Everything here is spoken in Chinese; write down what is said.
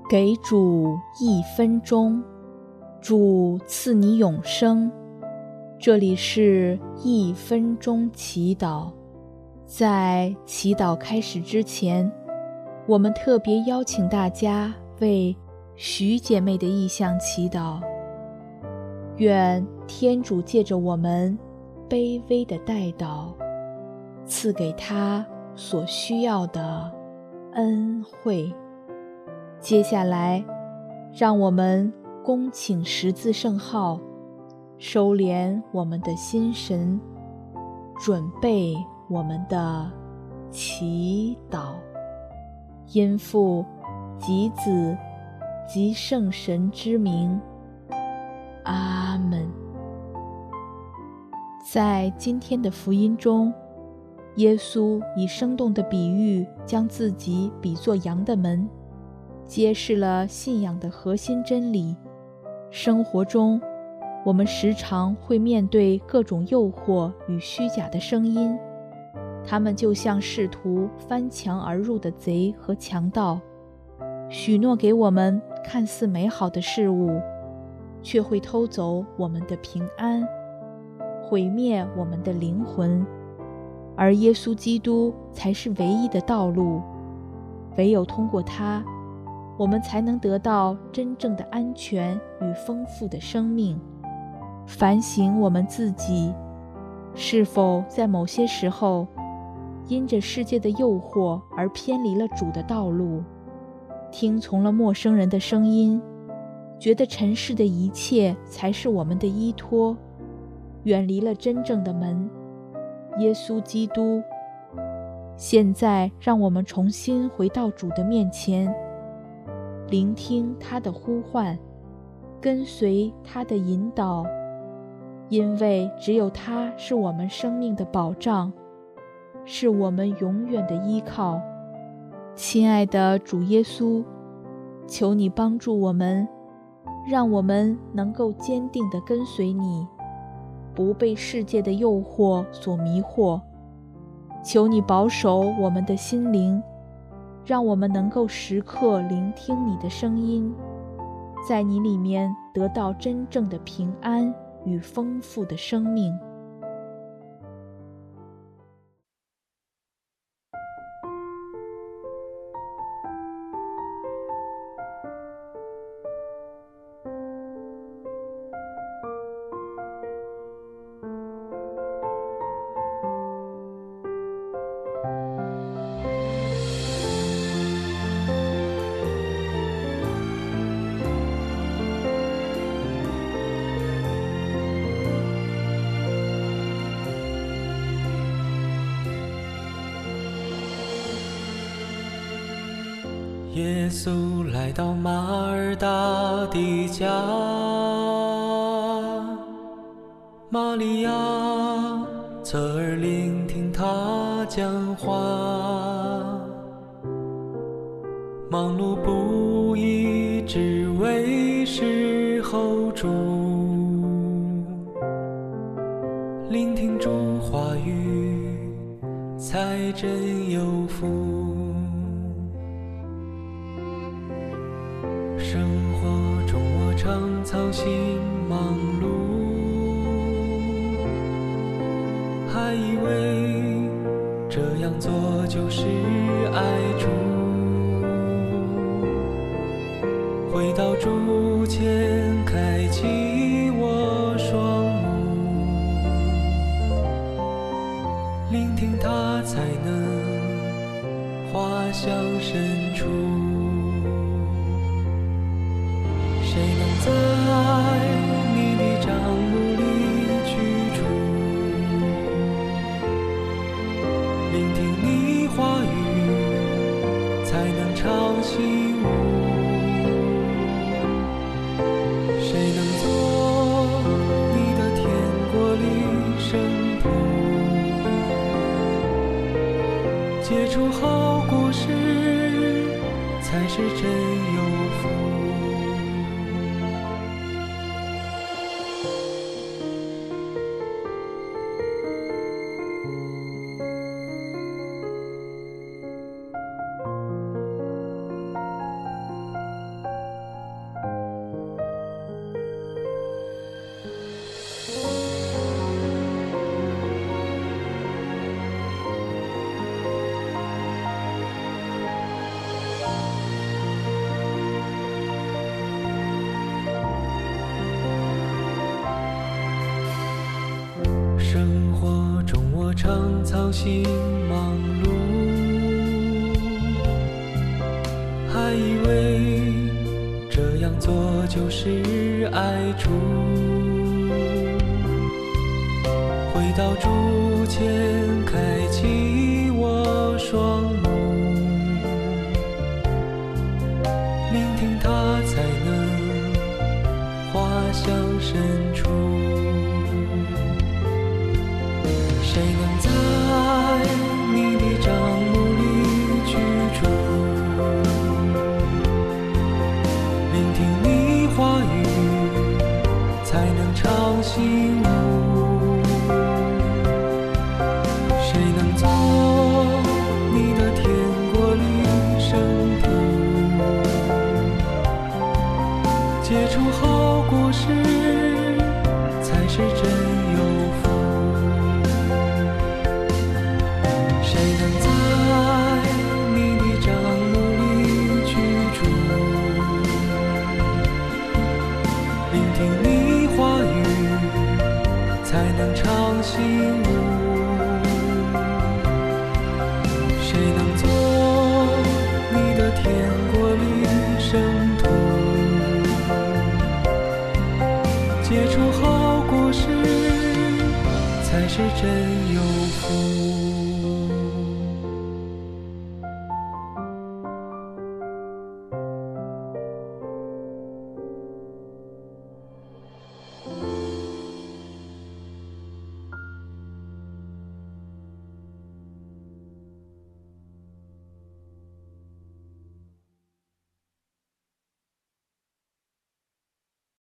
给主1分钟，主赐你永生。这里是1分钟祈祷。在祈祷开始之前，我们特别邀请大家为徐姐妹的意向祈祷。愿天主借着我们卑微的代祷，赐给她所需要的恩惠。接下来，让我们恭请十字圣号，收敛我们的心神，准备我们的祈祷。因父及子及圣神之名，阿们。在今天的福音中，耶稣以生动的比喻将自己比作羊的门，揭示了信仰的核心真理。生活中，我们时常会面对各种诱惑与虚假的声音，他们就像试图翻墙而入的贼和强盗，许诺给我们看似美好的事物，却会偷走我们的平安，毁灭我们的灵魂。而耶稣基督才是唯一的道路，唯有通过他，我们才能得到真正的安全与丰富的生命。反省我们自己，是否在某些时候因着世界的诱惑而偏离了主的道路，听从了陌生人的声音，觉得尘世的一切才是我们的依托，远离了真正的门，耶稣基督。现在让我们重新回到主的面前，聆听他的呼唤，跟随他的引导，因为只有他是我们生命的保障，是我们永远的依靠。亲爱的主耶稣，求你帮助我们，让我们能够坚定地跟随你，不被世界的诱惑所迷惑。求你保守我们的心灵，让我们能够时刻聆听你的声音，在你里面得到真正的平安与丰富的生命。 耶稣来到马尔大的家，玛利亚侧耳聆听他讲话，忙碌不已，只为侍候主，聆听主话语，才真有福。生活中我常操心忙碌，还以为这样做就是爱主。回到主前，开启我双目，聆听他才能滑向深处。谁能在你的帐幕里居住，聆听你话语，才能常醒悟。谁能做你的天国里生土，结出好果实，才是真有福。 常操心忙碌，还以为这样做就是爱主。回到主前，开启我双目，聆听他才能滑向深处。